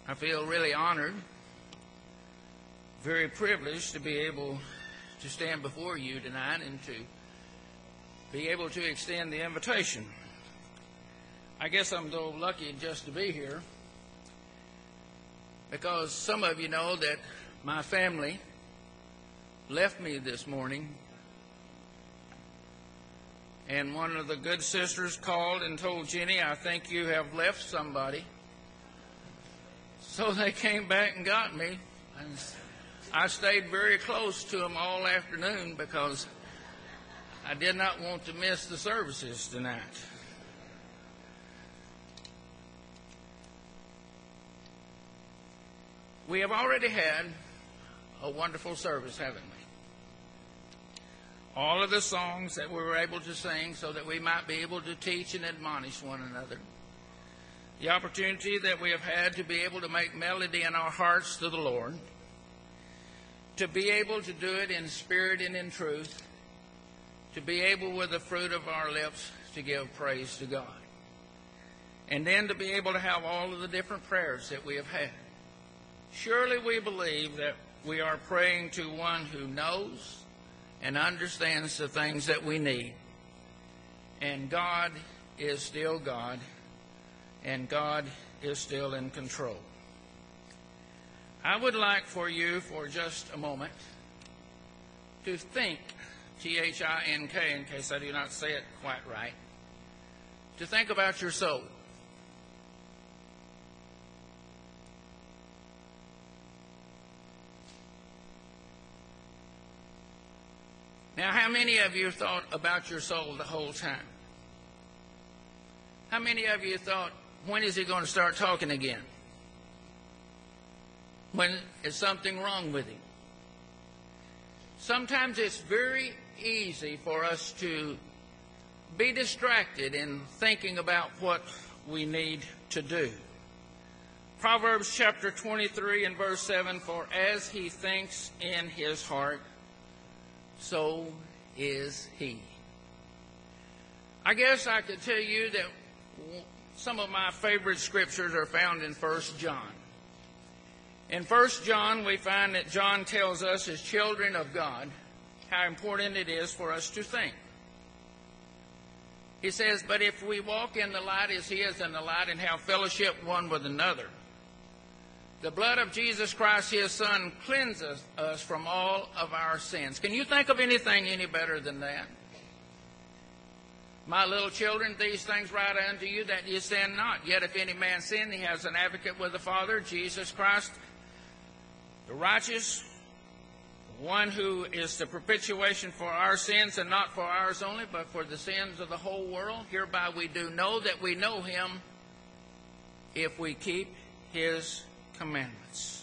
I feel really honored, very privileged to be able to stand before you tonight and to be able to extend the invitation. I guess I'm so lucky just to be here because some of you know that my family left me this morning, and one of the good sisters called and told Jenny, "I think you have left somebody." So they came back and got me, and I stayed very close to them all afternoon because I did not want to miss the services tonight. We have already had a wonderful service, haven't we? All of the songs that we were able to sing so that we might be able to teach and admonish one another. The opportunity that we have had to be able to make melody in our hearts to the Lord, to be able to do it in spirit and in truth, to be able with the fruit of our lips to give praise to God, and then to be able to have all of the different prayers that we have had. Surely we believe that we are praying to one who knows and understands the things that we need, and God is still God, and God is still in control. I would like for you, for just a moment, to think, T-H-I-N-K, in case I do not say it quite right, to think about your soul. Now, how many of you thought about your soul the whole time? How many of you thought, when is he going to start talking again? When is something wrong with him? Sometimes it's very easy for us to be distracted in thinking about what we need to do. Proverbs chapter 23 and verse 7, "For as he thinks in his heart, so is he." I guess I could tell you that some of my favorite scriptures are found in 1 John. In 1 John, we find that John tells us as children of God how important it is for us to think. He says, "But if we walk in the light as he is in the light and have fellowship one with another, the blood of Jesus Christ, his Son, cleanses us from all of our sins." Can you think of anything any better than that? "My little children, these things write unto you that ye sin not. Yet if any man sin, he has an advocate with the Father, Jesus Christ, the righteous, one who is the propitiation for our sins, and not for ours only, but for the sins of the whole world. Hereby we do know that we know him, if we keep his commandments."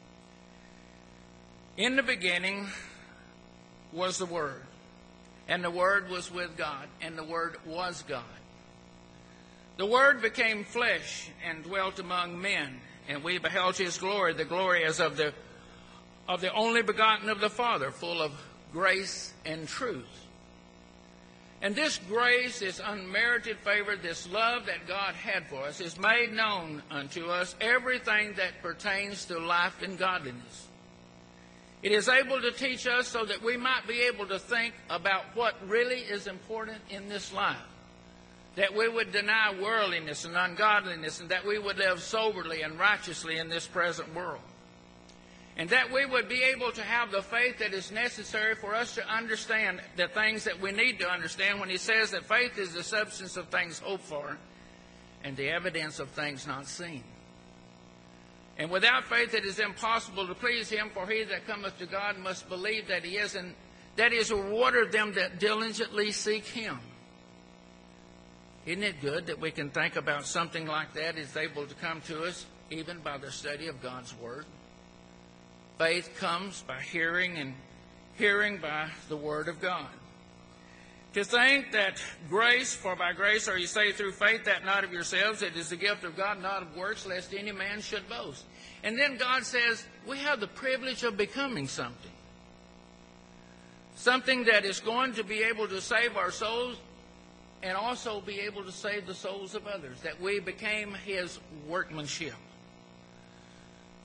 In the beginning was the Word, and the Word was with God, and the Word was God. The Word became flesh and dwelt among men, and we beheld his glory, the glory as of the only begotten of the Father, full of grace and truth. And this grace, this unmerited favor, this love that God had for us, is made known unto us everything that pertains to life and godliness. It is able to teach us so that we might be able to think about what really is important in this life, that we would deny worldliness and ungodliness, and that we would live soberly and righteously in this present world. And that we would be able to have the faith that is necessary for us to understand the things that we need to understand when he says that faith is the substance of things hoped for and the evidence of things not seen. And without faith it is impossible to please him, for he that cometh to God must believe that he is, and that he is a rewarder of them that diligently seek him. Isn't it good that we can think about something like that is able to come to us even by the study of God's Word? Faith comes by hearing, and hearing by the Word of God. To think that grace, for by grace are you saved through faith, that not of yourselves, it is the gift of God, not of works, lest any man should boast. And then God says we have the privilege of becoming something. Something that is going to be able to save our souls and also be able to save the souls of others, that we became his workmanship.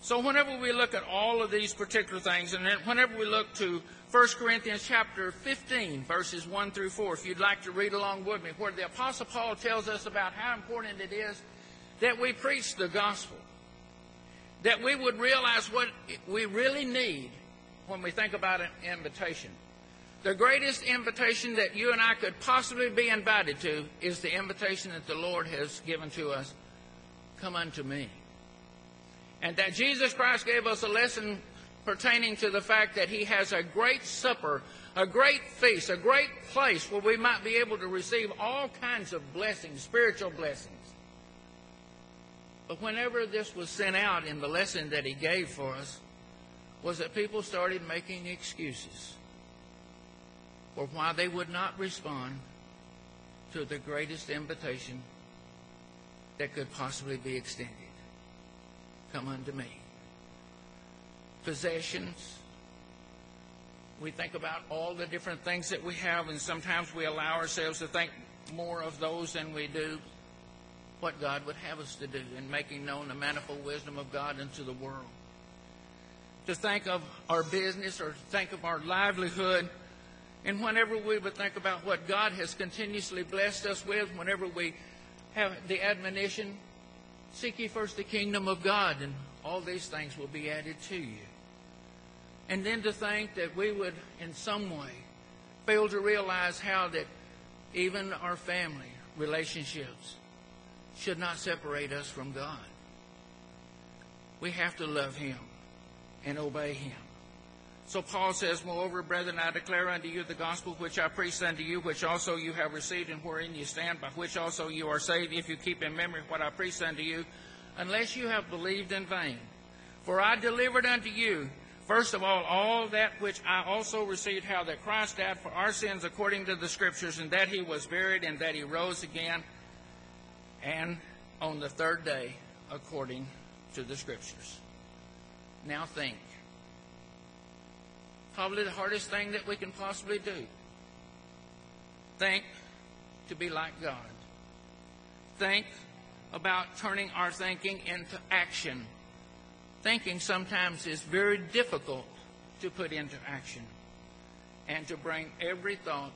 So whenever we look at all of these particular things, and then whenever we look to 1 Corinthians chapter 15, verses 1 through 4, if you'd like to read along with me, where the Apostle Paul tells us about how important it is that we preach the gospel, that we would realize what we really need when we think about an invitation. The greatest invitation that you and I could possibly be invited to is the invitation that the Lord has given to us, come unto me. And that Jesus Christ gave us a lesson pertaining to the fact that he has a great supper, a great feast, a great place where we might be able to receive all kinds of blessings, spiritual blessings. But whenever this was sent out in the lesson that he gave for us, was that people started making excuses for why they would not respond to the greatest invitation that could possibly be extended. Come unto me. Possessions. We think about all the different things that we have, and sometimes we allow ourselves to think more of those than we do what God would have us to do in making known the manifold wisdom of God unto the world. To think of our business or think of our livelihood, and whenever we would think about what God has continuously blessed us with, whenever we have the admonition, seek ye first the kingdom of God, and all these things will be added to you. And then to think that we would, in some way, fail to realize how that even our family relationships should not separate us from God. We have to love him and obey him. So Paul says, moreover, brethren, I declare unto you the gospel which I preached unto you, which also you have received, and wherein you stand, by which also you are saved, if you keep in memory what I preached unto you, unless you have believed in vain. For I delivered unto you, first of all that which I also received, how that Christ died for our sins according to the Scriptures, and that he was buried, and that he rose again, and on the third day according to the Scriptures. Now think. Probably the hardest thing that we can possibly do. Think to be like God. Think about turning our thinking into action. Thinking sometimes is very difficult to put into action, and to bring every thought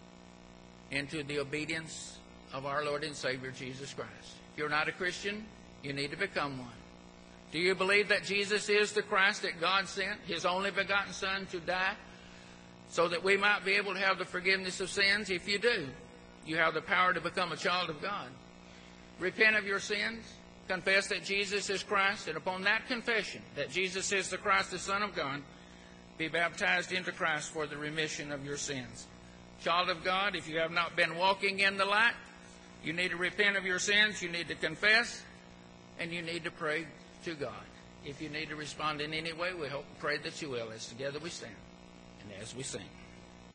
into the obedience of our Lord and Savior Jesus Christ. If you're not a Christian, you need to become one. Do you believe that Jesus is the Christ that God sent, his only begotten Son, to die so that we might be able to have the forgiveness of sins? If you do, you have the power to become a child of God. Repent of your sins, confess that Jesus is Christ, and upon that confession that Jesus is the Christ, the Son of God, be baptized into Christ for the remission of your sins. Child of God, if you have not been walking in the light, you need to repent of your sins, you need to confess, and you need to pray to God. If you need to respond in any way, we hope and pray that you will, as together we stand and as we sing.